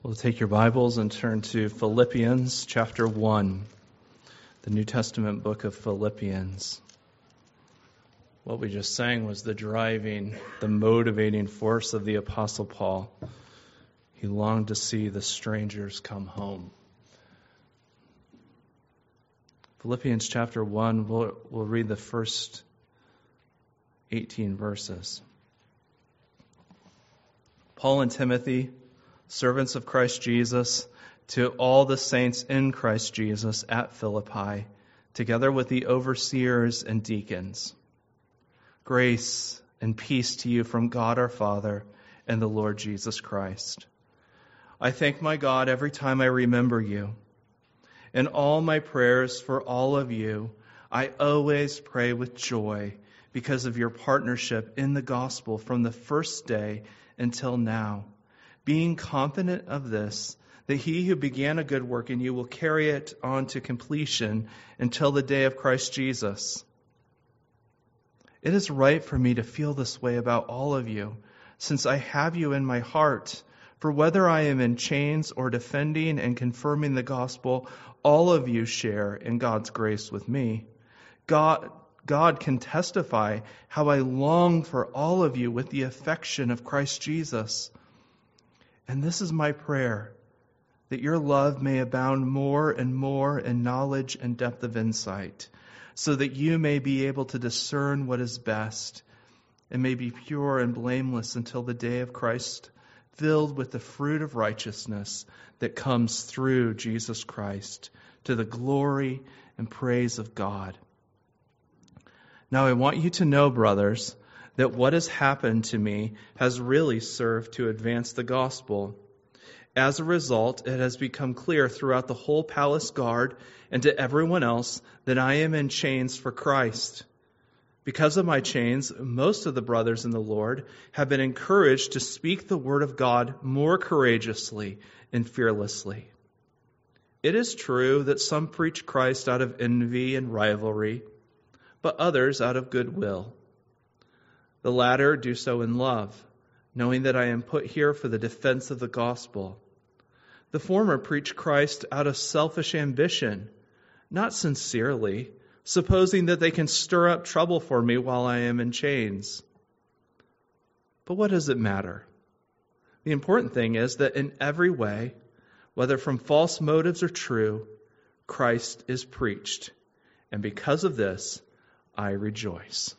We'll take your Bibles and turn to Philippians chapter 1, the New Testament book of Philippians. What we just sang was the motivating force of the Apostle Paul. He longed to see the strangers come home. Philippians chapter 1, we'll read the first 18 verses. Paul and Timothy, servants of Christ Jesus, to all the saints in Christ Jesus at Philippi, together with the overseers and deacons. Grace and peace to you from God our Father and the Lord Jesus Christ. I thank my God every time I remember you. In all my prayers for all of you, I always pray with joy because of your partnership in the gospel from the first day until now. Being confident of this, that he who began a good work in you will carry it on to completion until the day of Christ Jesus. It is right for me to feel this way about all of you, since I have you in my heart. For whether I am in chains or defending and confirming the gospel, all of you share in God's grace with me. God can testify how I long for all of you with the affection of Christ Jesus. And this is my prayer, that your love may abound more and more in knowledge and depth of insight, so that you may be able to discern what is best, and may be pure and blameless until the day of Christ, filled with the fruit of righteousness that comes through Jesus Christ, to the glory and praise of God. Now I want you to know, brothers, that what has happened to me has really served to advance the gospel. As a result, it has become clear throughout the whole palace guard and to everyone else that I am in chains for Christ. Because of my chains, most of the brothers in the Lord have been encouraged to speak the word of God more courageously and fearlessly. It is true that some preach Christ out of envy and rivalry, but others out of goodwill. The latter do so in love, knowing that I am put here for the defense of the gospel. The former preach Christ out of selfish ambition, not sincerely, supposing that they can stir up trouble for me while I am in chains. But what does it matter? The important thing is that in every way, whether from false motives or true, Christ is preached. And because of this, I rejoice.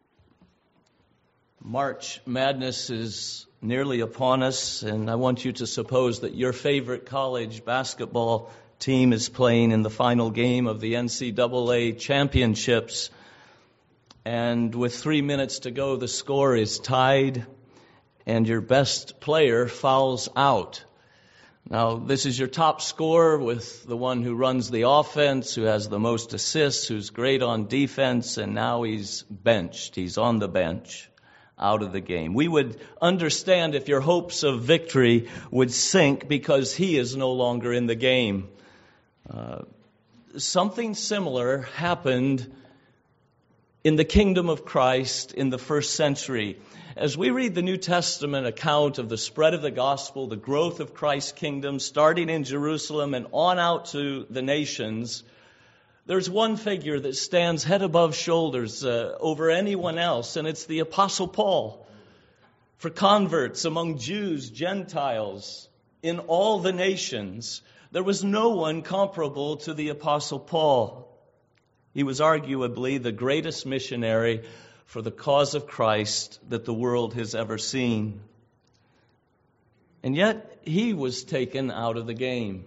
March Madness is nearly upon us, and I want you to suppose that your favorite college basketball team is playing in the final game of the NCAA championships. And with 3 minutes to go, the score is tied, and your best player fouls out. Now, this is your top scorer with the one who runs the offense, who has the most assists, who's great on defense, and now he's benched. He's on the bench, out of the game. We would understand if your hopes of victory would sink because he is no longer in the game. Something similar happened in the kingdom of Christ in the first century. As we read the New Testament account of the spread of the gospel, the growth of Christ's kingdom, starting in Jerusalem and on out to the nations, there's one figure that stands head above shoulders over anyone else, and it's the Apostle Paul. For converts among Jews, Gentiles, in all the nations, there was no one comparable to the Apostle Paul. He was arguably the greatest missionary for the cause of Christ that the world has ever seen. And yet, he was taken out of the game.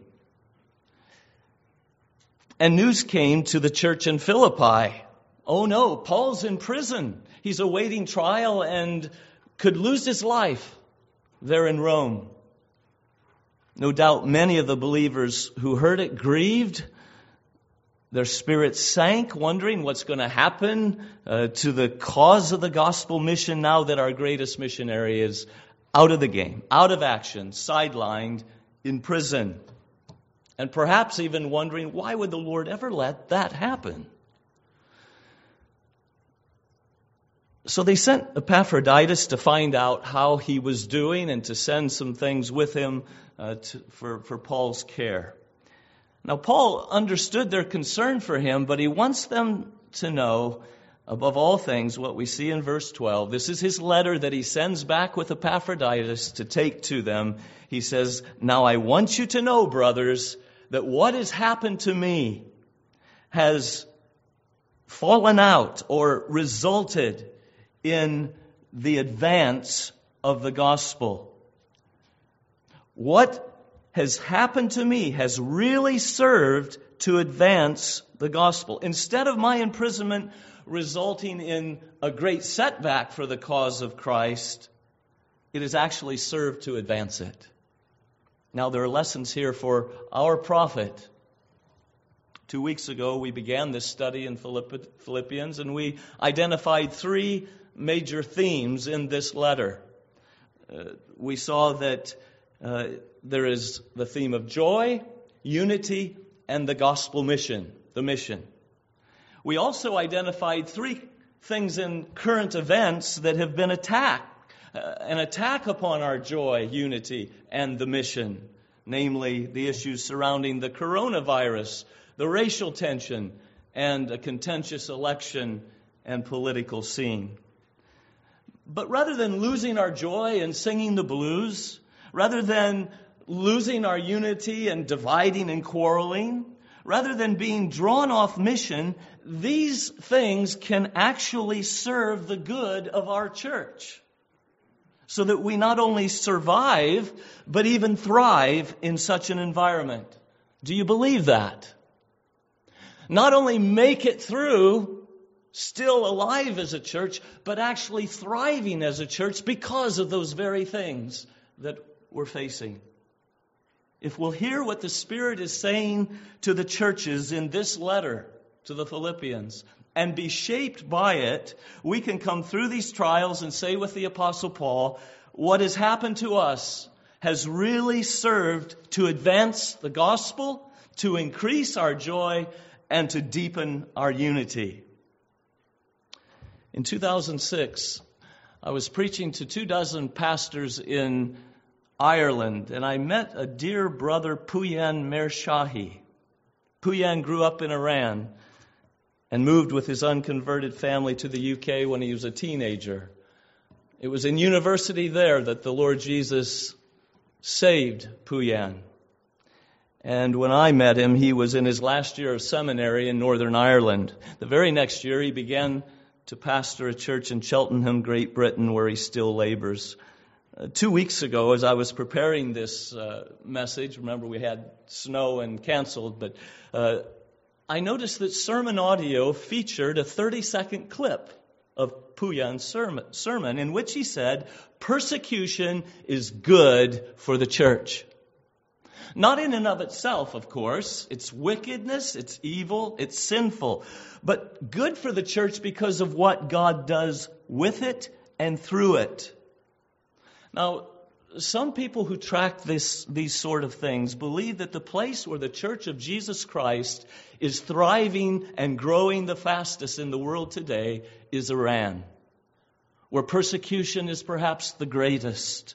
And news came to the church in Philippi. Oh no, Paul's in prison. He's awaiting trial and could lose his life there in Rome. No doubt many of the believers who heard it grieved. Their spirits sank, wondering what's going to happen to the cause of the gospel mission now that our greatest missionary is out of the game, out of action, sidelined, in prison. And perhaps even wondering, why would the Lord ever let that happen? So they sent Epaphroditus to find out how he was doing and to send some things with him for Paul's care. Now, Paul understood their concern for him, but he wants them to know, above all things, what we see in verse 12. This is his letter that he sends back with Epaphroditus to take to them. He says, "Now I want you to know, brothers, that what has happened to me has fallen out or resulted in the advance of the gospel. What has happened to me has really served to advance the gospel. Instead of my imprisonment resulting in a great setback for the cause of Christ, it has actually served to advance it." Now, there are lessons here for our profit. 2 weeks ago, we began this study in Philippians, and we identified 3 major themes in this letter. We saw that there is the theme of joy, unity, and the gospel mission, the mission. We also identified 3 things in current events that have been an attack upon our joy, unity, and the mission, namely the issues surrounding the coronavirus, the racial tension, and a contentious election and political scene. But rather than losing our joy and singing the blues, rather than losing our unity and dividing and quarreling, rather than being drawn off mission, these things can actually serve the good of our church, so that we not only survive, but even thrive in such an environment. Do you believe that? Not only make it through, still alive as a church, but actually thriving as a church because of those very things that we're facing. If we'll hear what the Spirit is saying to the churches in this letter to the Philippians and be shaped by it, we can come through these trials and say with the Apostle Paul, what has happened to us has really served to advance the gospel, to increase our joy, and to deepen our unity. In 2006, I was preaching to 24 pastors in Ireland, and I met a dear brother, Puyan Mershahi. Puyan grew up in Iran and moved with his unconverted family to the UK when he was a teenager. It was in university there that the Lord Jesus saved Puyan. And when I met him, he was in his last year of seminary in Northern Ireland. The very next year, he began to pastor a church in Cheltenham, Great Britain, where he still labors. 2 weeks ago, as I was preparing this message, remember we had snow and canceled, but I noticed that Sermon Audio featured a 30-second clip of Puyan's sermon in which he said, persecution is good for the church. Not in and of itself, of course. It's wickedness, it's evil, it's sinful. But good for the church because of what God does with it and through it. Now, some people who track these sort of things believe that the place where the Church of Jesus Christ is thriving and growing the fastest in the world today is Iran, where persecution is perhaps the greatest.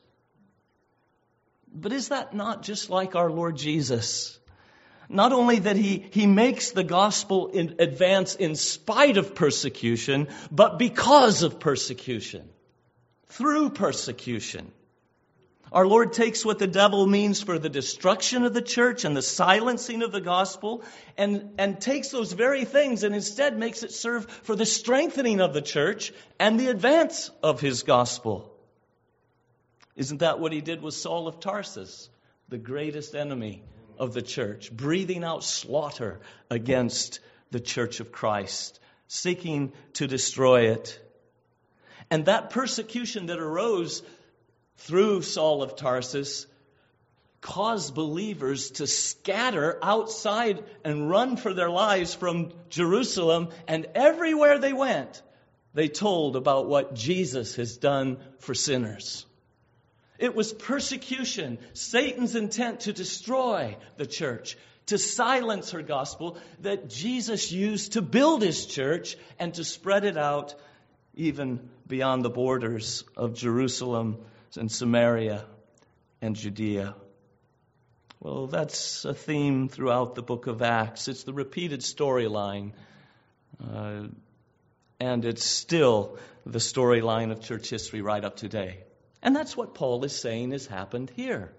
But is that not just like our Lord Jesus? Not only that he makes the gospel advance in spite of persecution, but because of persecution. Through persecution. Our Lord takes what the devil means for the destruction of the church and the silencing of the gospel and takes those very things and instead makes it serve for the strengthening of the church and the advance of his gospel. Isn't that what he did with Saul of Tarsus, the greatest enemy of the church, breathing out slaughter against the church of Christ, seeking to destroy it? And that persecution that arose through Saul of Tarsus caused believers to scatter outside and run for their lives from Jerusalem, and everywhere they went, they told about what Jesus has done for sinners. It was persecution, Satan's intent to destroy the church, to silence her gospel, that Jesus used to build his church and to spread it out even beyond the borders of Jerusalem and Samaria and Judea. Well, that's a theme throughout the book of Acts. It's the repeated storyline, and it's still the storyline of church history right up today. And that's what Paul is saying has happened here.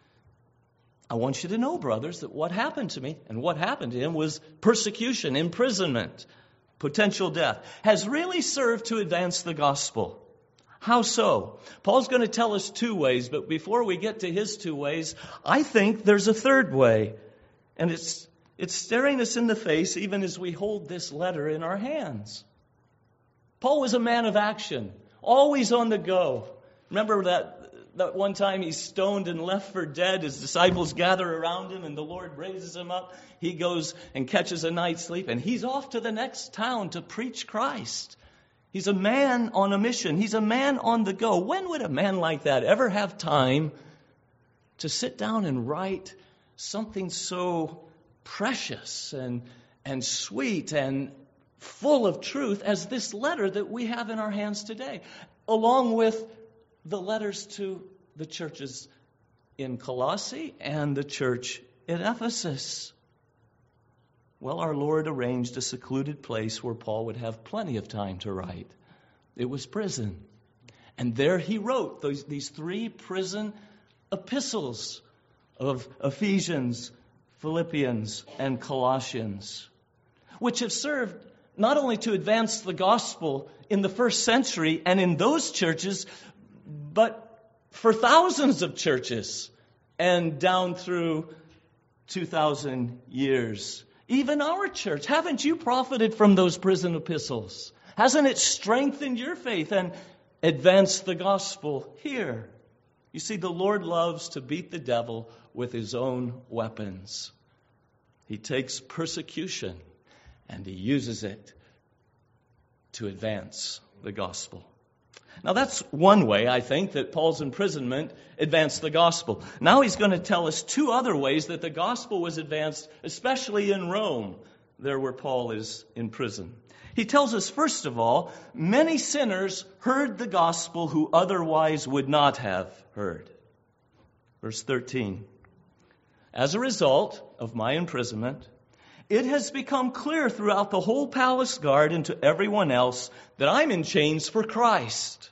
I want you to know, brothers, that what happened to me and what happened to him was persecution, imprisonment, potential death, has really served to advance the gospel. How so? Paul's going to tell us two ways, but before we get to his two ways, I think there's a third way. And it's staring us in the face even as we hold this letter in our hands. Paul was a man of action, always on the go. Remember that one time he's stoned and left for dead. His disciples gather around him and the Lord raises him up. He goes and catches a night's sleep and he's off to the next town to preach Christ. He's a man on a mission. He's a man on the go. When would a man like that ever have time to sit down and write something so precious and sweet and full of truth as this letter that we have in our hands today, along with the letters to the churches in Colossae and the church in Ephesus? Well, our Lord arranged a secluded place where Paul would have plenty of time to write. It was prison. And there he wrote these three prison epistles of Ephesians, Philippians, and Colossians, which have served not only to advance the gospel in the first century and in those churches, but for thousands of churches and down through 2,000 years. Even our church, haven't you profited from those prison epistles? Hasn't it strengthened your faith and advanced the gospel here? You see, the Lord loves to beat the devil with his own weapons. He takes persecution and he uses it to advance the gospel. Now that's one way, I think, that Paul's imprisonment advanced the gospel. Now he's going to tell us two other ways that the gospel was advanced, especially in Rome, there where Paul is in prison. He tells us, first of all, many sinners heard the gospel who otherwise would not have heard. Verse 13. As a result of my imprisonment, it has become clear throughout the whole palace guard and to everyone else that I'm in chains for Christ.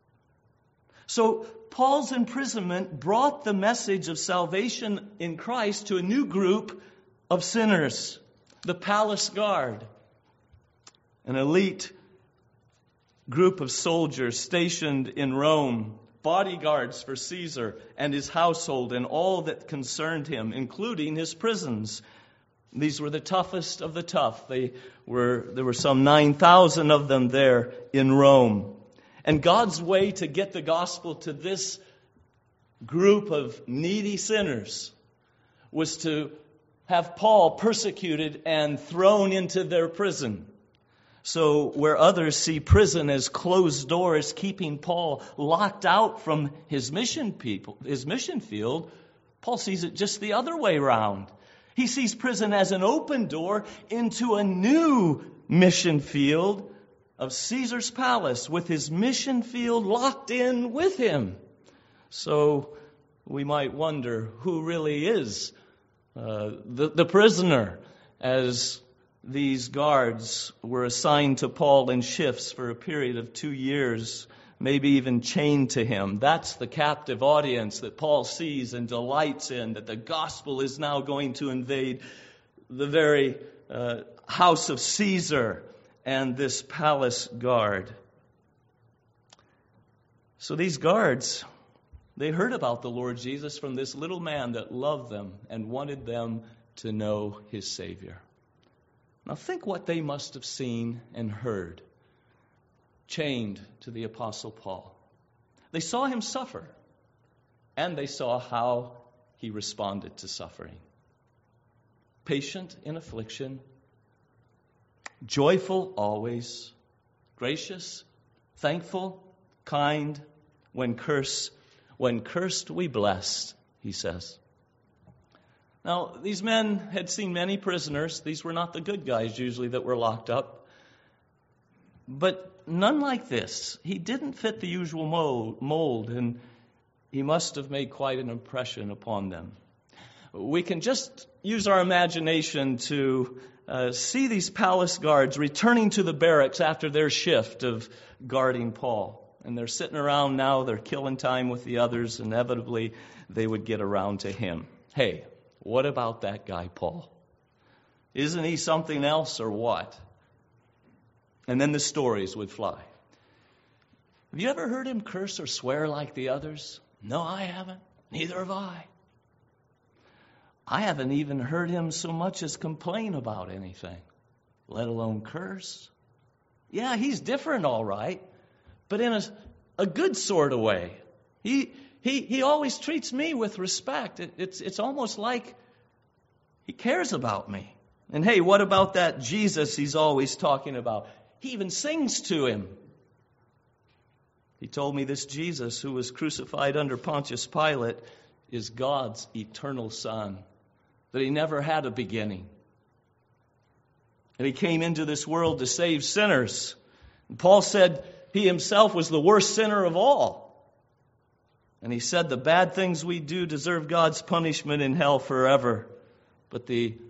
So Paul's imprisonment brought the message of salvation in Christ to a new group of sinners, the palace guard, an elite group of soldiers stationed in Rome, bodyguards for Caesar and his household and all that concerned him, including his prisons. These were the toughest of the tough. There were some 9,000 of them there in Rome. And God's way to get the gospel to this group of needy sinners was to have Paul persecuted and thrown into their prison. So where others see prison as closed doors, keeping Paul locked out from his mission field, Paul sees it just the other way around. He sees prison as an open door into a new mission field of Caesar's palace, with his mission field locked in with him. So we might wonder who really is the prisoner, as these guards were assigned to Paul in shifts for a period of 2 years, maybe even chained to him. That's the captive audience that Paul sees and delights in, that the gospel is now going to invade the very house of Caesar and this palace guard. So these guards, they heard about the Lord Jesus from this little man that loved them and wanted them to know his Savior. Now think what they must have seen and heard, chained to the Apostle Paul. They saw him suffer, and they saw how he responded to suffering. Patient in affliction, joyful always, gracious, thankful, kind, when cursed we bless, he says. Now, these men had seen many prisoners. These were not the good guys usually that were locked up. But none like this. He didn't fit the usual mold, and he must have made quite an impression upon them. We can just use our imagination to see these palace guards returning to the barracks after their shift of guarding Paul. And they're sitting around now, they're killing time with the others. Inevitably, they would get around to him. Hey, what about that guy, Paul? Isn't he something else or what? And then the stories would fly. Have you ever heard him curse or swear like the others? No, I haven't. Neither have I. I haven't even heard him so much as complain about anything, let alone curse. Yeah, he's different, all right, but in a good sort of way. He always treats me with respect. It's almost like he cares about me. And hey, what about that Jesus he's always talking about? He even sings to him. He told me this Jesus who was crucified under Pontius Pilate is God's eternal Son, that he never had a beginning. And he came into this world to save sinners. And Paul said he himself was the worst sinner of all. And he said the bad things we do deserve God's punishment in hell forever. But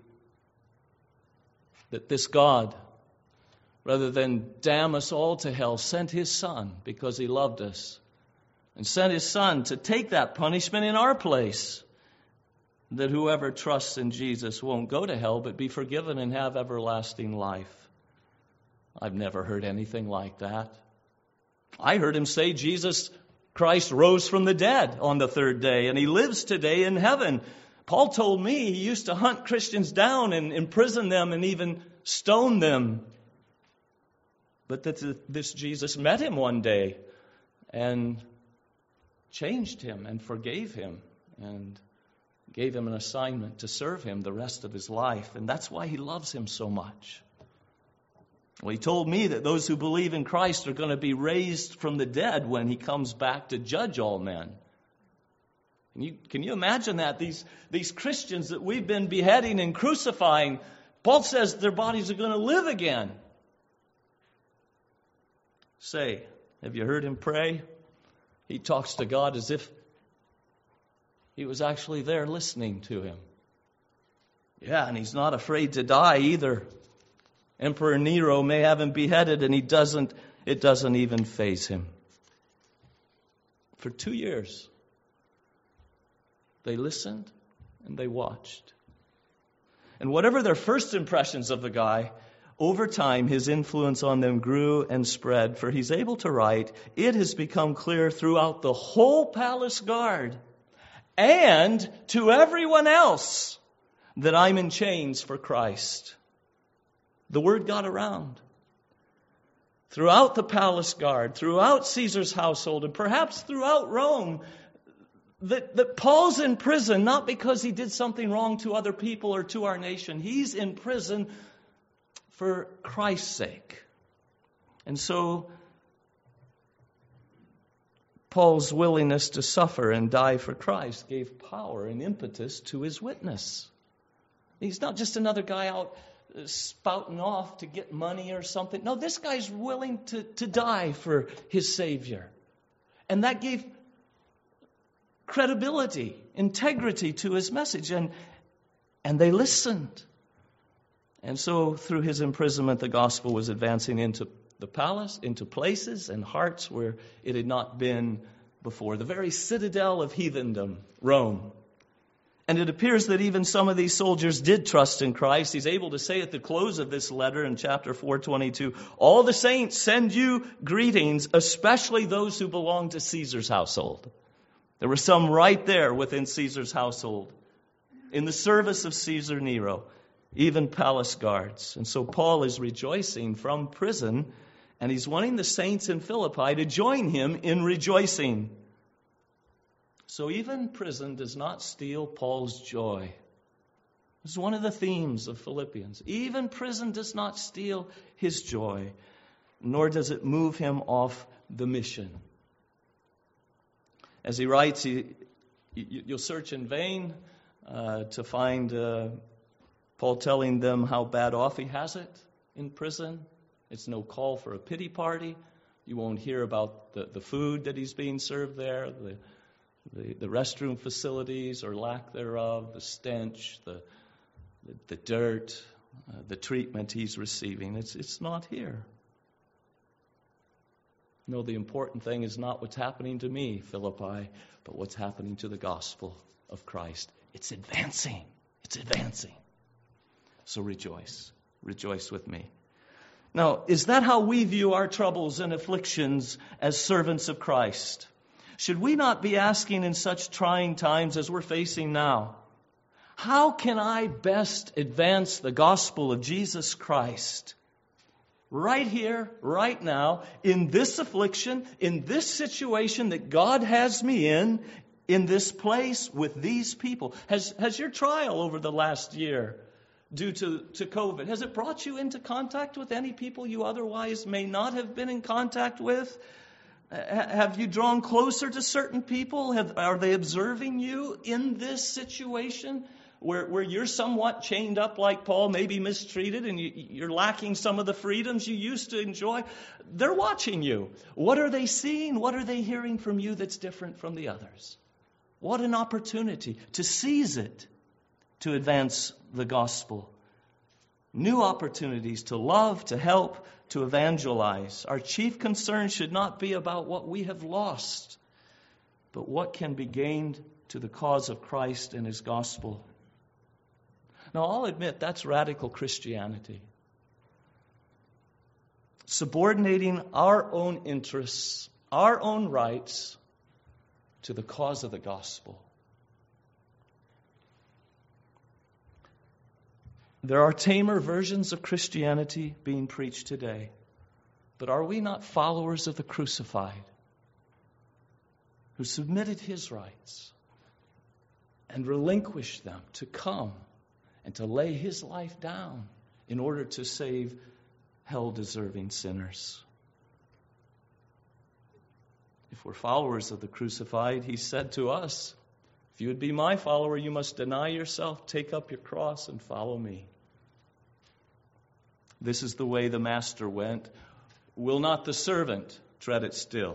that this God, rather than damn us all to hell, sent his Son because he loved us. And sent his Son to take that punishment in our place. That whoever trusts in Jesus won't go to hell, but be forgiven and have everlasting life. I've never heard anything like that. I heard him say Jesus Christ rose from the dead on the third day, and he lives today in heaven. Paul told me he used to hunt Christians down and imprison them and even stone them. But that this Jesus met him one day and changed him and forgave him and gave him an assignment to serve him the rest of his life. And that's why he loves him so much. Well, he told me that those who believe in Christ are going to be raised from the dead when he comes back to judge all men. Can you imagine that? These Christians that we've been beheading and crucifying, Paul says their bodies are going to live again. Say, have you heard him pray? He talks to God as if he was actually there listening to him. Yeah, and he's not afraid to die either. Emperor Nero may have him beheaded, and it doesn't even faze him. For 2 years, they listened and they watched. And whatever their first impressions of the guy, over time his influence on them grew and spread. For he's able to write, it has become clear throughout the whole palace guard and to everyone else that I'm in chains for Christ. The word got around. Throughout the palace guard, throughout Caesar's household, and perhaps throughout Rome, that Paul's in prison not because he did something wrong to other people or to our nation. He's in prison for Christ's sake. And so Paul's willingness to suffer and die for Christ gave power and impetus to his witness. He's not just another guy out spouting off to get money or something. No, this guy's willing to die for his Savior. And that gave credibility, integrity to his message. And they listened. And so through his imprisonment, the gospel was advancing into the palace, into places and hearts where it had not been before. The very citadel of heathendom, Rome. And it appears that even some of these soldiers did trust in Christ. He's able to say at the close of this letter in chapter 4:22, all the saints send you greetings, especially those who belong to Caesar's household. There were some right there within Caesar's household, in the service of Caesar Nero, even palace guards. And so Paul is rejoicing from prison, and he's wanting the saints in Philippi to join him in rejoicing. So even prison does not steal Paul's joy. This is one of the themes of Philippians. Even prison does not steal his joy, nor does it move him off the mission. As he writes, you'll search in vain to find Paul telling them how bad off he has it in prison. It's no call for a pity party. You won't hear about the food that he's being served there, the restroom facilities or lack thereof, the stench, the dirt, the treatment he's receiving. It's not here. No, the important thing is not what's happening to me, Philippi, but what's happening to the gospel of Christ. It's advancing. It's advancing. So rejoice. Rejoice with me. Now, is that how we view our troubles and afflictions as servants of Christ? Should we not be asking in such trying times as we're facing now, how can I best advance the gospel of Jesus Christ? Right here, right now, in this affliction, in this situation that God has me in this place with these people. Has your trial over the last year due to COVID, has it brought you into contact with any people you otherwise may not have been in contact with? Have you drawn closer to certain people? Are they observing you in this situation where you're somewhat chained up like Paul, maybe mistreated, and you're lacking some of the freedoms you used to enjoy? They're watching you. What are they seeing? What are they hearing from you that's different from the others? What an opportunity to seize it, to advance the gospel. New opportunities to love, to help, to evangelize. Our chief concern should not be about what we have lost, but what can be gained to the cause of Christ and His gospel. Now, I'll admit that's radical Christianity. Subordinating our own interests, our own rights, to the cause of the gospel. There are tamer versions of Christianity being preached today. But are we not followers of the crucified, who submitted His rights and relinquished them to come and to lay His life down in order to save hell-deserving sinners? If we're followers of the crucified, He said to us, if you would be my follower, you must deny yourself, take up your cross, and follow me. This is the way the master went. Will not the servant tread it still?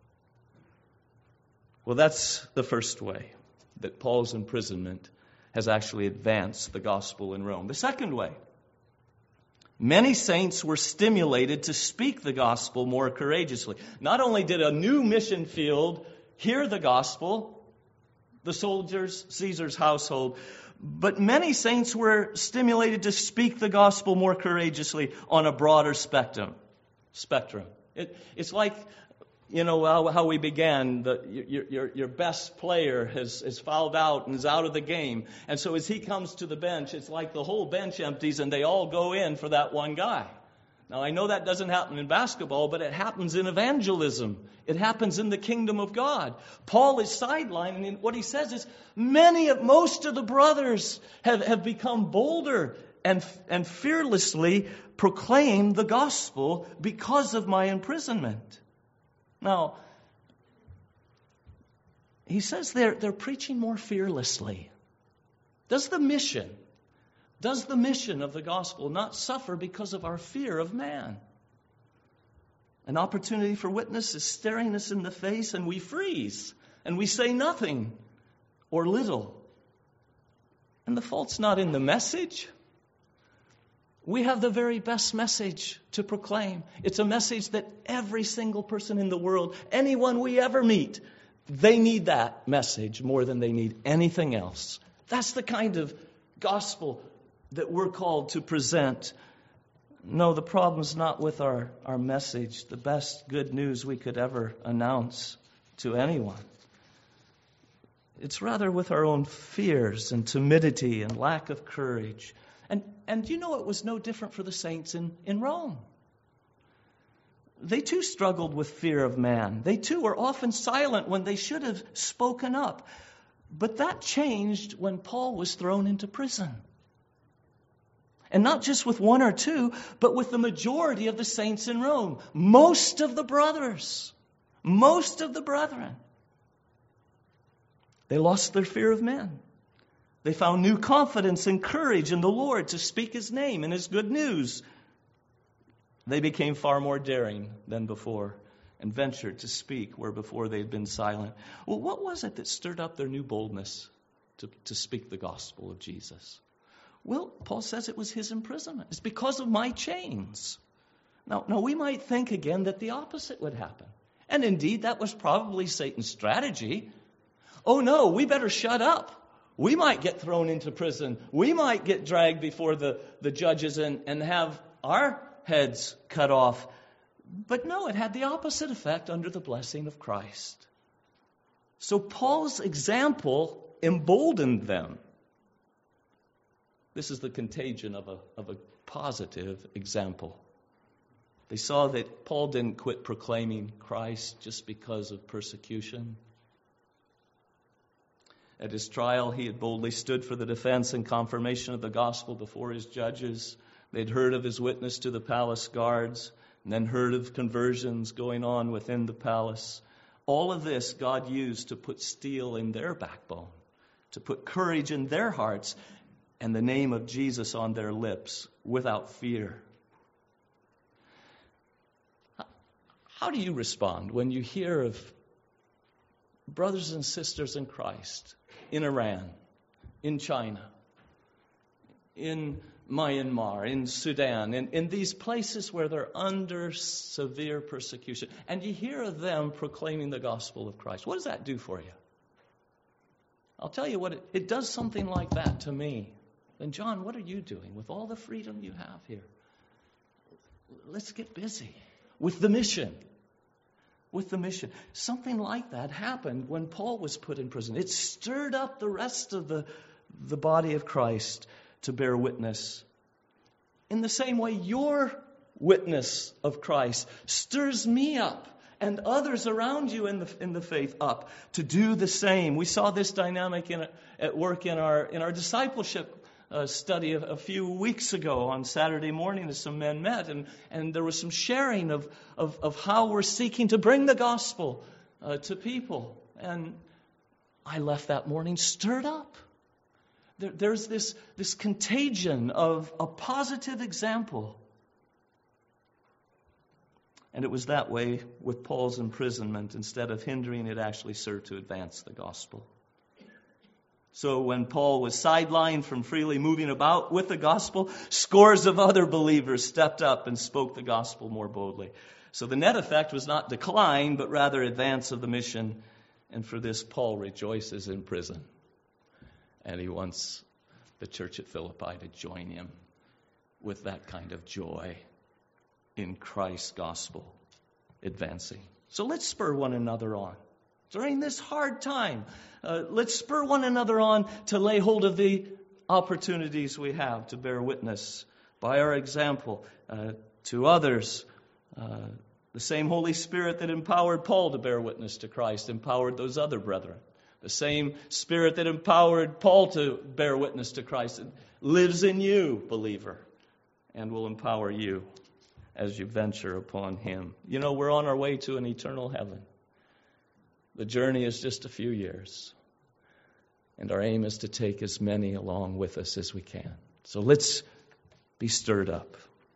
Well, that's the first way that Paul's imprisonment has actually advanced the gospel in Rome. The second way, many saints were stimulated to speak the gospel more courageously. Not only did a new mission field hear the gospel, the soldiers, Caesar's household, but many saints were stimulated to speak the gospel more courageously on a broader spectrum. It's like, how we began. Your best player has fouled out and is out of the game. And so as he comes to the bench, it's like the whole bench empties and they all go in for that one guy. Now, I know that doesn't happen in basketball, but it happens in evangelism. It happens in the kingdom of God. Paul is sidelining, and what he says is, most of the brothers have become bolder and fearlessly proclaim the gospel because of my imprisonment. Now, he says they're preaching more fearlessly. Does the mission of the gospel not suffer because of our fear of man? An opportunity for witness is staring us in the face and we freeze and we say nothing or little. And the fault's not in the message. We have the very best message to proclaim. It's a message that every single person in the world, anyone we ever meet, they need that message more than they need anything else. That's the kind of gospel that we're called to present. No, the problem's not with our message, the best good news we could ever announce to anyone. It's rather with our own fears and timidity and lack of courage. And it was no different for the saints in Rome. They too struggled with fear of man. They too were often silent when they should have spoken up. But that changed when Paul was thrown into prison. And not just with one or two, but with the majority of the saints in Rome. Most of the brothers. Most of the brethren. They lost their fear of men. They found new confidence and courage in the Lord to speak His name and His good news. They became far more daring than before. and ventured to speak where before they had been silent. Well, what was it that stirred up their new boldness to speak the gospel of Jesus? Well, Paul says it was his imprisonment. It's because of my chains. Now, we might think again that the opposite would happen. And indeed, that was probably Satan's strategy. Oh no, we better shut up. We might get thrown into prison. We might get dragged before the judges and have our heads cut off. But no, it had the opposite effect under the blessing of Christ. So Paul's example emboldened them. This is the contagion of a positive example. They saw that Paul didn't quit proclaiming Christ just because of persecution. At his trial, he had boldly stood for the defense and confirmation of the gospel before his judges. They'd heard of his witness to the palace guards, and then heard of conversions going on within the palace. All of this God used to put steel in their backbone, to put courage in their hearts, and the name of Jesus on their lips without fear. How do you respond when you hear of brothers and sisters in Christ in Iran, in China, in Myanmar, in Sudan, in these places where they're under severe persecution, and you hear of them proclaiming the gospel of Christ? What does that do for you? I'll tell you what, it does something like that to me. And John, what are you doing with all the freedom you have here? Let's get busy with the mission. With the mission. Something like that happened when Paul was put in prison. It stirred up the rest of the body of Christ to bear witness. In the same way, your witness of Christ stirs me up and others around you in the faith up to do the same. We saw this dynamic at work in our discipleship study a few weeks ago on Saturday morning as some men met, and there was some sharing of how we're seeking to bring the gospel to people. And I left that morning stirred up. There's this contagion of a positive example. And it was that way with Paul's imprisonment. Instead of hindering, it actually served to advance the gospel. So when Paul was sidelined from freely moving about with the gospel, scores of other believers stepped up and spoke the gospel more boldly. So the net effect was not decline, but rather advance of the mission. And for this, Paul rejoices in prison. And he wants the church at Philippi to join him with that kind of joy in Christ's gospel advancing. So let's spur one another on. During this hard time, let's spur one another on to lay hold of the opportunities we have to bear witness by our example to others. The same Holy Spirit that empowered Paul to bear witness to Christ empowered those other brethren. The same Spirit that empowered Paul to bear witness to Christ lives in you, believer, and will empower you as you venture upon him. You know, we're on our way to an eternal heaven. The journey is just a few years. And our aim is to take as many along with us as we can. So let's be stirred up.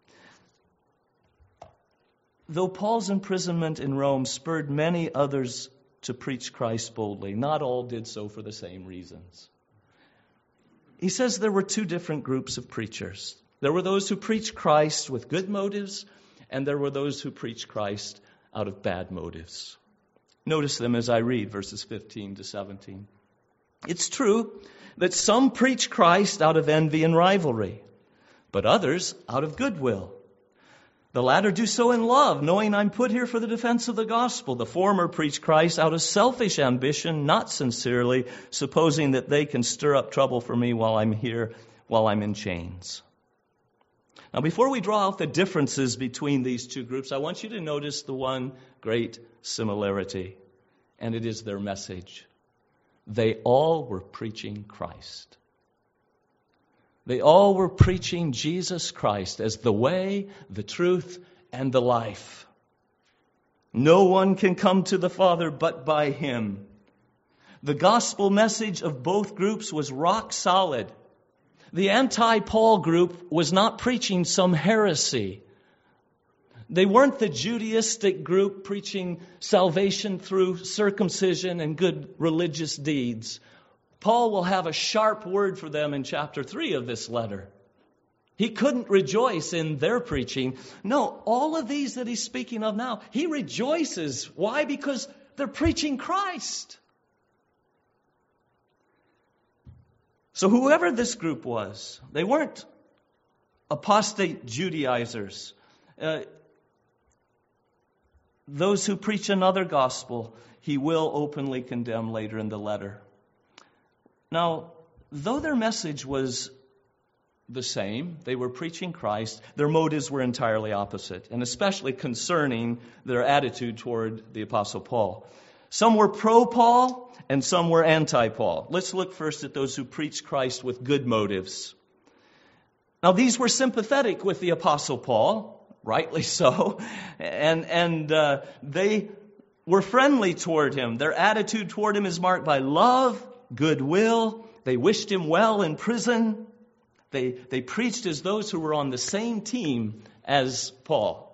Though Paul's imprisonment in Rome spurred many others to preach Christ boldly, not all did so for the same reasons. He says there were two different groups of preachers. There were those who preached Christ with good motives, and there were those who preached Christ out of bad motives. Notice them as I read verses 15 to 17. It's true that some preach Christ out of envy and rivalry, but others out of goodwill. The latter do so in love, knowing I'm put here for the defense of the gospel. The former preach Christ out of selfish ambition, not sincerely, supposing that they can stir up trouble for me while I'm here, while I'm in chains. Now, before we draw out the differences between these two groups, I want you to notice the one great similarity, and it is their message. They all were preaching Christ. They all were preaching Jesus Christ as the way, the truth, and the life. No one can come to the Father but by him. The gospel message of both groups was rock solid. The anti-Paul group was not preaching some heresy. They weren't the Judaistic group preaching salvation through circumcision and good religious deeds. Paul will have a sharp word for them in chapter 3 of this letter. He couldn't rejoice in their preaching. No, all of these that he's speaking of now, he rejoices. Why? Because they're preaching Christ. So whoever this group was, they weren't apostate Judaizers. Those who preach another gospel, he will openly condemn later in the letter. Now, though their message was the same, they were preaching Christ, their motives were entirely opposite, and especially concerning their attitude toward the Apostle Paul. Some were pro-Paul, and some were anti-Paul. Let's look first at those who preached Christ with good motives. Now, these were sympathetic with the Apostle Paul, rightly so, and they were friendly toward him. Their attitude toward him is marked by love, goodwill. They wished him well in prison. They preached as those who were on the same team as Paul.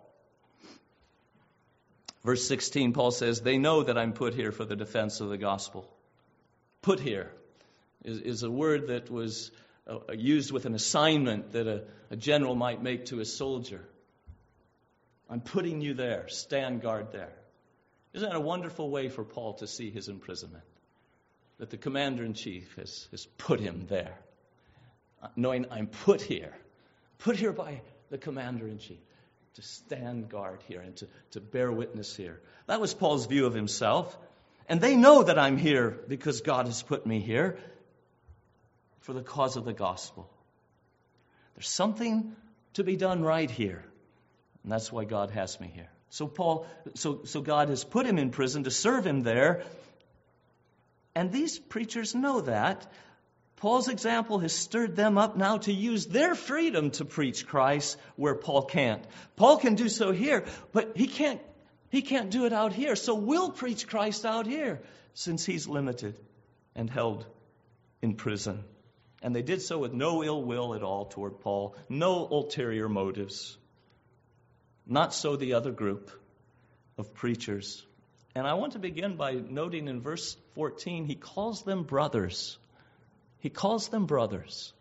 Verse 16, Paul says, they know that I'm put here for the defense of the gospel. Put here is a word that was used with an assignment that a general might make to a soldier. I'm putting you there. Stand guard there. Isn't that a wonderful way for Paul to see his imprisonment? That the commander-in-chief has put him there. Knowing I'm put here by the commander-in-chief to stand guard here and to bear witness here. That was Paul's view of himself. And they know that I'm here because God has put me here for the cause of the gospel. There's something to be done right here. And that's why God has me here. So God has put him in prison to serve him there. And these preachers know that. Paul's example has stirred them up now to use their freedom to preach Christ where Paul can't. Paul can do so here, but he can't do it out here. So we'll preach Christ out here since he's limited and held in prison. And they did so with no ill will at all toward Paul, no ulterior motives. Not so the other group of preachers. And I want to begin by noting in verse 14, he calls them brothers. He calls them brothers.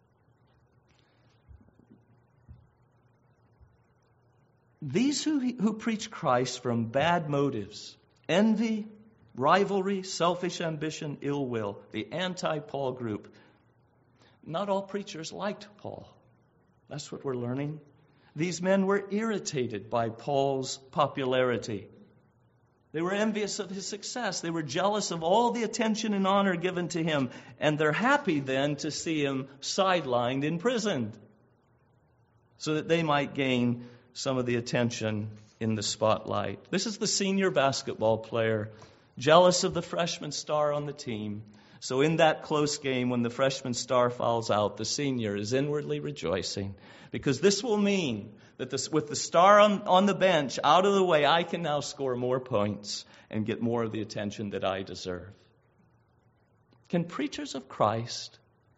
These who preach Christ from bad motives, envy, rivalry, selfish ambition, ill will, the anti-Paul group, not all preachers liked Paul. That's what we're learning. These men were irritated by Paul's popularity. They were envious of his success. They were jealous of all the attention and honor given to him. And they're happy then to see him sidelined, imprisoned, so that they might gain some of the attention in the spotlight. This is the senior basketball player, jealous of the freshman star on the team. So in that close game, when the freshman star fouls out, the senior is inwardly rejoicing, because this will mean that with the star on the bench out of the way, I can now score more points and get more of the attention that I deserve. Can preachers of Christ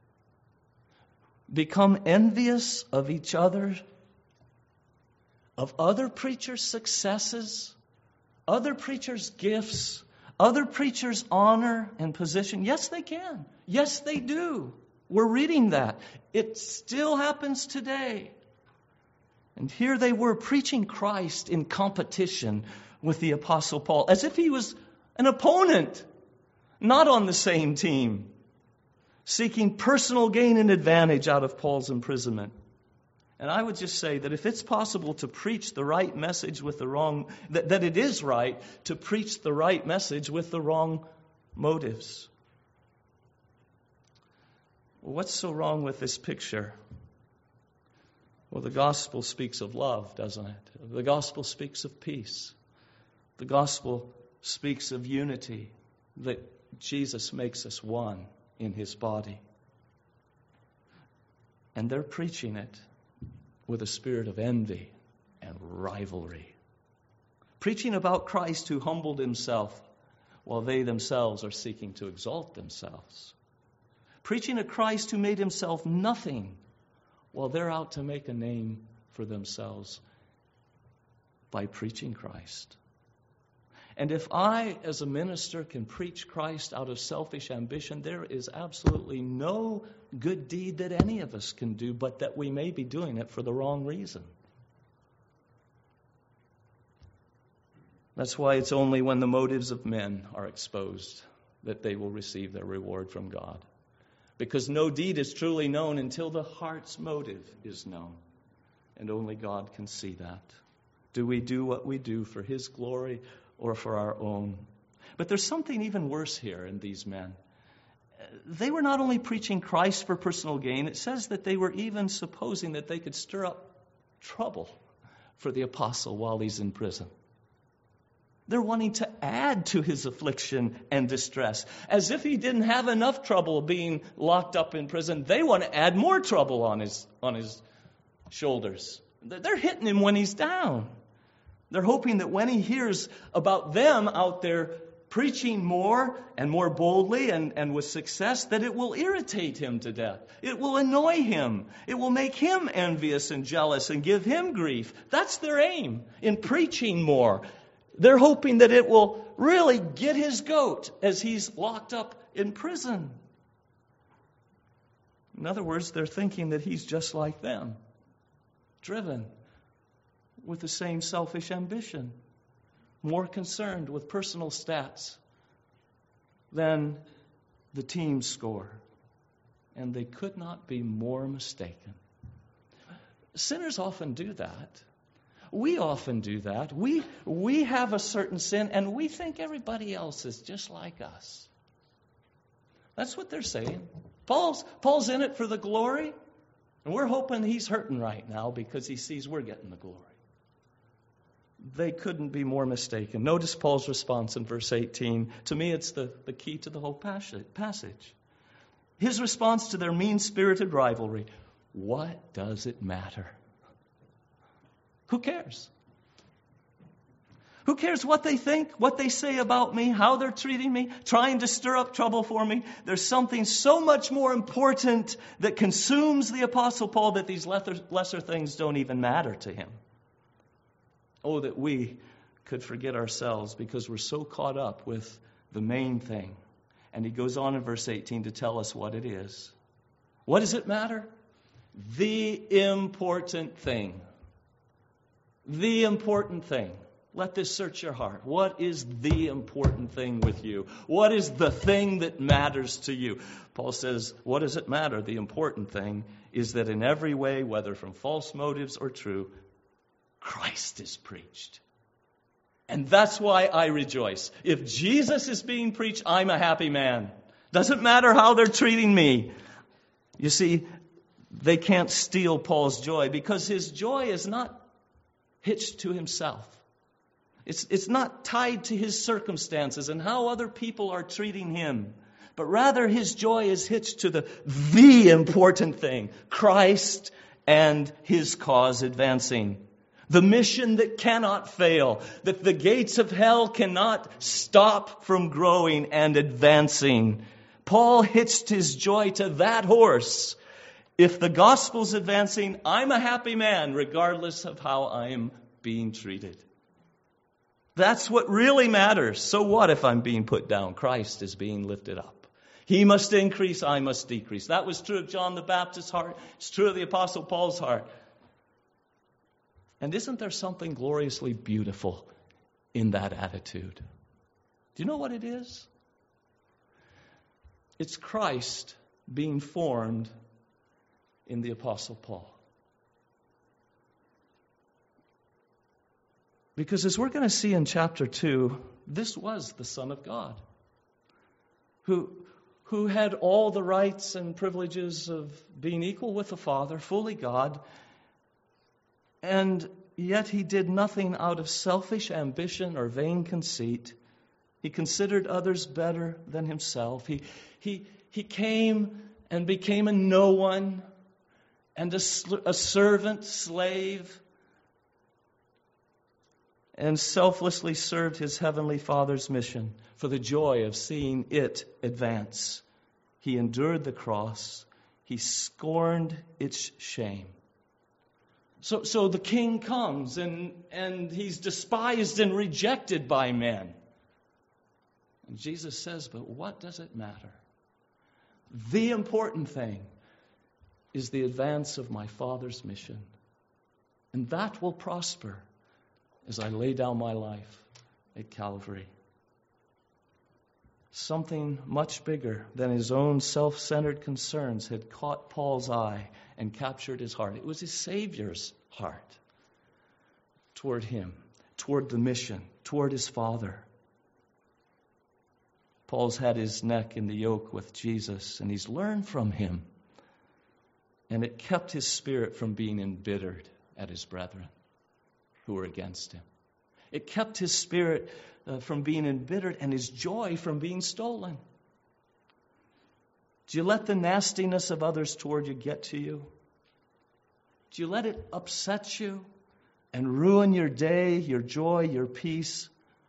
become envious of each other, of other preachers' successes, other preachers' gifts, other preachers' honor and position? Yes, they can. Yes, they do. We're reading that. It still happens today. And here they were preaching Christ in competition with the Apostle Paul, as if he was an opponent, not on the same team, seeking personal gain and advantage out of Paul's imprisonment. And I would just say that if it's possible to preach the right message with the wrong, that it is right to preach the right message with the wrong motives. Well, what's so wrong with this picture? Well, the gospel speaks of love, doesn't it? The gospel speaks of peace. The gospel speaks of unity, that Jesus makes us one in his body. And they're preaching it with a spirit of envy and rivalry. Preaching about Christ who humbled himself while they themselves are seeking to exalt themselves. Preaching a Christ who made himself nothing while they're out to make a name for themselves. by preaching Christ. And if I, as a minister, can preach Christ out of selfish ambition, there is absolutely no good deed that any of us can do, but that we may be doing it for the wrong reason. That's why it's only when the motives of men are exposed that they will receive their reward from God. Because no deed is truly known until the heart's motive is known. And only God can see that. Do we do what we do for His glory or for our own? But there's something even worse here in these men. They were not only preaching Christ for personal gain, it says that they were even supposing that they could stir up trouble for the apostle while he's in prison. They're wanting to add to his affliction and distress. As if he didn't have enough trouble being locked up in prison, they want to add more trouble on his shoulders. They're hitting him when he's down. They're hoping that when he hears about them out there preaching more and more boldly and with success, that it will irritate him to death. It will annoy him. It will make him envious and jealous and give him grief. That's their aim in preaching more. They're hoping that it will really get his goat as he's locked up in prison. In other words, they're thinking that he's just like them, driven with the same selfish ambition, more concerned with personal stats than the team score. And they could not be more mistaken. Sinners often do that. We often do that. We have a certain sin and we think everybody else is just like us. That's what they're saying. Paul's in it for the glory, and we're hoping he's hurting right now because he sees we're getting the glory. They couldn't be more mistaken. Notice Paul's response in verse 18. To me, it's the key to the whole passage. His response to their mean-spirited rivalry. What does it matter? Who cares? Who cares what they think, what they say about me, how they're treating me, trying to stir up trouble for me? There's something so much more important that consumes the Apostle Paul that these lesser things don't even matter to him. Oh, that we could forget ourselves because we're so caught up with the main thing. And he goes on in verse 18 to tell us what it is. What does it matter? The important thing. The important thing. Let this search your heart. What is the important thing with you? What is the thing that matters to you? Paul says, what does it matter? The important thing is that in every way, whether from false motives or true, Christ is preached. And that's why I rejoice. If Jesus is being preached, I'm a happy man. Doesn't matter how they're treating me. You see, they can't steal Paul's joy because his joy is not hitched to himself. It's not tied to his circumstances and how other people are treating him. But rather his joy is hitched to the important thing, Christ and his cause advancing. The mission that cannot fail, that the gates of hell cannot stop from growing and advancing. Paul hitched his joy to that horse. If the gospel's advancing, I'm a happy man, regardless of how I'm being treated. That's what really matters. So what if I'm being put down? Christ is being lifted up. He must increase, I must decrease. That was true of John the Baptist's heart. It's true of the Apostle Paul's heart. And isn't there something gloriously beautiful in that attitude? Do you know what it is? It's Christ being formed in the Apostle Paul. Because as we're going to see in chapter 2, this was the Son of God who had all the rights and privileges of being equal with the Father, fully God, and yet he did nothing out of selfish ambition or vain conceit. He considered others better than himself. He came and became a no one and a servant, slave, and selflessly served his heavenly Father's mission for the joy of seeing it advance. He endured the cross. He scorned its shame. So the king comes and he's despised and rejected by men. And Jesus says, but what does it matter? The important thing is the advance of my Father's mission. And that will prosper as I lay down my life at Calvary. Something much bigger than his own self-centered concerns had caught Paul's eye and captured his heart. It was his Savior's heart toward him, toward the mission, toward his Father. Paul's had his neck in the yoke with Jesus, and he's learned from him. And it kept his spirit from being embittered at his brethren who were against him. It kept his spirit from being embittered and his joy from being stolen. Do you let the nastiness of others toward you get to you? Do you let it upset you and ruin your day, your joy, your peace?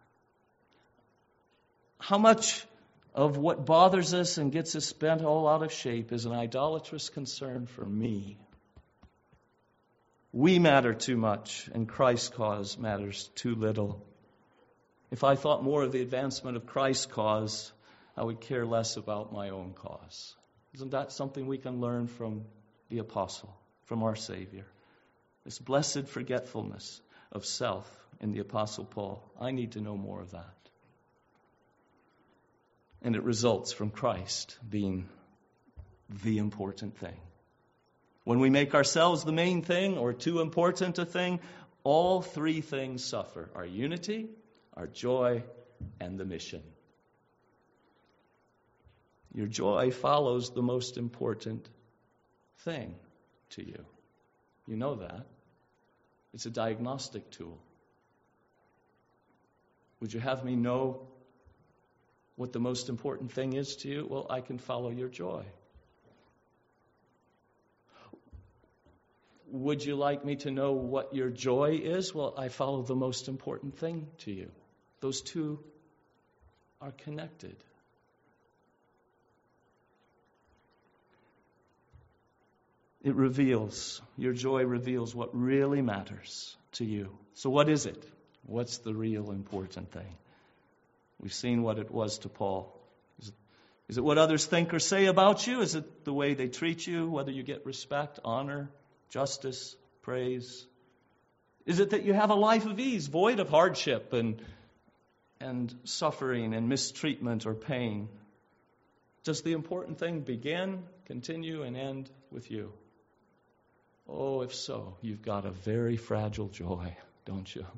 How much of what bothers us and gets us bent all out of shape is an idolatrous concern for me? We matter too much, and Christ's cause matters too little. If I thought more of the advancement of Christ's cause, I would care less about my own cause. Isn't that something we can learn from the apostle, from our Savior? This blessed forgetfulness of self in the apostle Paul. I need to know more of that. And it results from Christ being the important thing. When we make ourselves the main thing or too important a thing, all three things suffer: our unity, our joy, and the mission. Your joy follows the most important thing to you. You know that. It's a diagnostic tool. Would you have me know what the most important thing is to you? Well, I can follow your joy. Would you like me to know what your joy is? Well, I follow the most important thing to you. Those two are connected. It reveals, your joy reveals what really matters to you. So what is it? What's the real important thing? We've seen what it was to Paul. Is it what others think or say about you? Is it the way they treat you, whether you get respect, honor, justice, praise? Is it that you have a life of ease, void of hardship and suffering and mistreatment or pain? Does the important thing begin, continue, and end with you? Oh, if so, you've got a very fragile joy, don't you?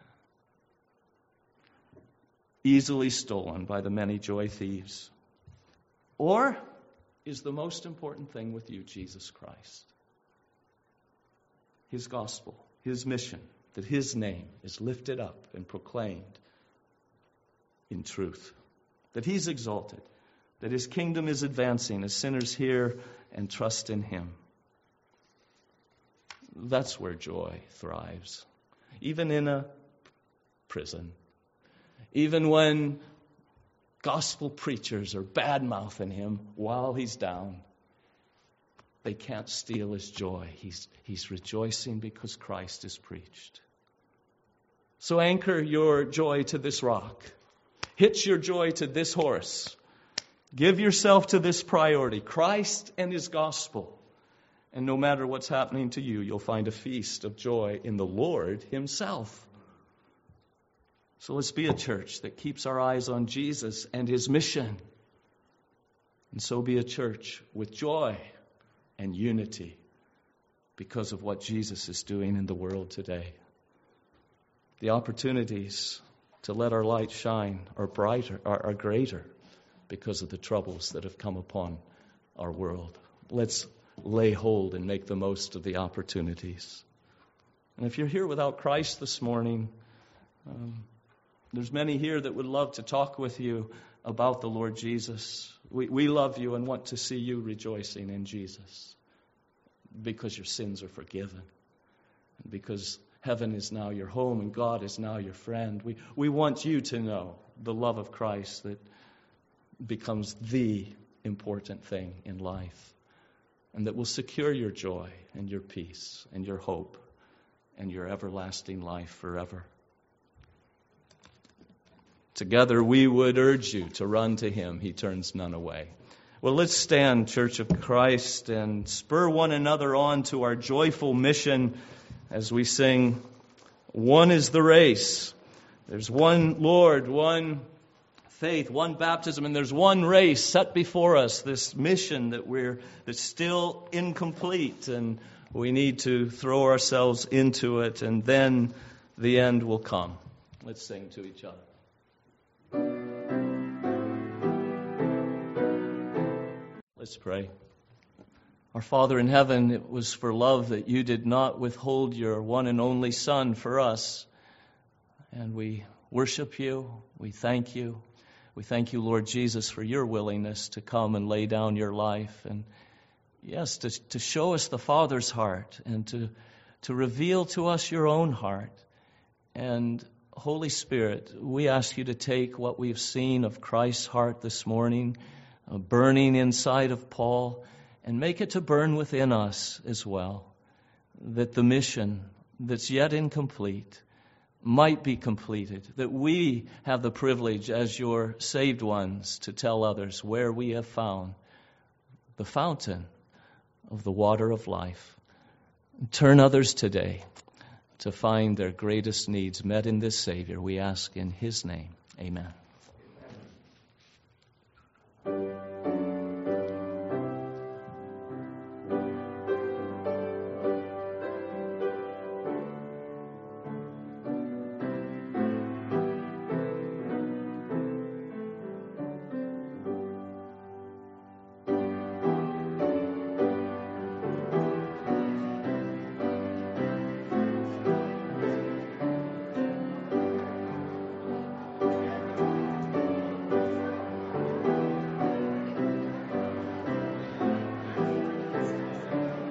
Easily stolen by the many joy thieves. Or is the most important thing with you Jesus Christ? His gospel, his mission, that his name is lifted up and proclaimed in truth, that he's exalted, that his kingdom is advancing as sinners hear and trust in him. That's where joy thrives, even in a prison, even when gospel preachers are bad-mouthing him while he's down. They can't steal his joy. He's rejoicing because Christ is preached. So anchor your joy to this rock. Hitch your joy to this horse. Give yourself to this priority, Christ and his gospel. And no matter what's happening to you, you'll find a feast of joy in the Lord himself. So let's be a church that keeps our eyes on Jesus and his mission. And so be a church with joy and unity because of what Jesus is doing in the world today. The opportunities to let our light shine are greater because of the troubles that have come upon our world. Let's lay hold and make the most of the opportunities. And if you're here without Christ this morning, there's many here that would love to talk with you about the Lord Jesus. We love you and want to see you rejoicing in Jesus because your sins are forgiven and because heaven is now your home and God is now your friend. We want you to know the love of Christ that becomes the important thing in life and that will secure your joy and your peace and your hope and your everlasting life forever. Together we would urge you to run to him. He turns none away. Well, let's stand, Church of Christ, and spur one another on to our joyful mission as we sing, "One is the race." There's one Lord, one faith, one baptism, and there's one race set before us, this mission that's still incomplete, and we need to throw ourselves into it, and then the end will come. Let's sing to each other. Let's pray. Our Father in heaven, it was for love that you did not withhold your one and only Son for us. And we worship you. We thank you. We thank you, Lord Jesus, for your willingness to come and lay down your life. And yes, to show us the Father's heart and to reveal to us your own heart. And Holy Spirit, we ask you to take what we've seen of Christ's heart this morning, burning inside of Paul, and make it to burn within us as well, that the mission that's yet incomplete might be completed, that we have the privilege as your saved ones to tell others where we have found the fountain of the water of life. Turn others today to find their greatest needs met in this Savior. We ask in his name. Amen.